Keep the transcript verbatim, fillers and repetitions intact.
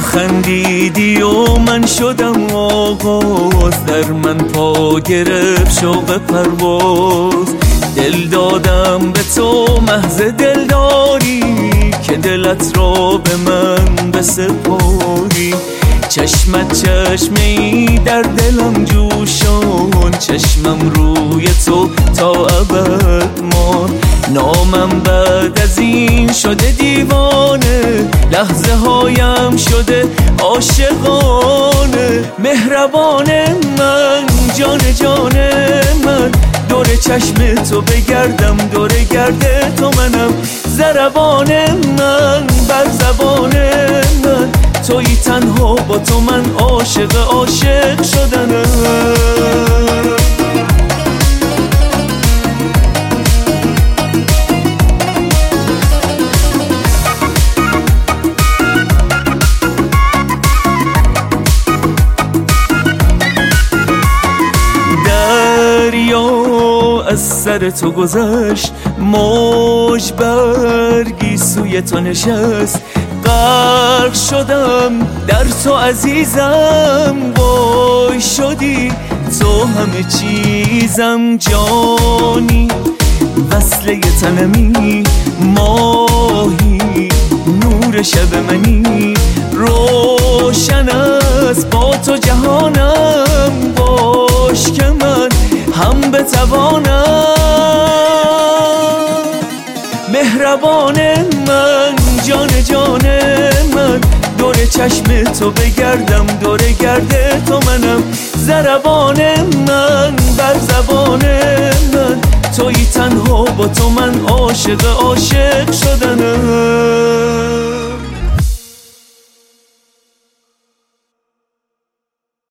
خندیدی و من شدم آغاز، در من پا گرفت شوق پرواز. دل دادم به تو محض دلداری، که دلت را به من بسپاری. چشمت چشمی در دلم جوشان، چشمم روی تو تا ابد مان. نامم بعد از این شده دیوانه، لحظه هایم شده عاشقانه. مهربان من، جان جان من، دور چشم تو بگردم، دور گرد تو منم. ضربان من بر زبان من، تویی تنها با تو من عاشق عاشق شدنم. از سر تو گذشت، موج برگی سوی تو نشست. غرق شدم در تو عزیزم، وای شدی تو همه چیزم. جانی وصله تنمی، ماهی نور شب منی. روشن است با تو جهانم، باش که من هم بتوانم. مهربان من، جان جان من، دور چشم تو بگردم، دور گرد تو منم. ضربان من بر زبان من، تویی تنها با تو من عاشق عاشق شدنم.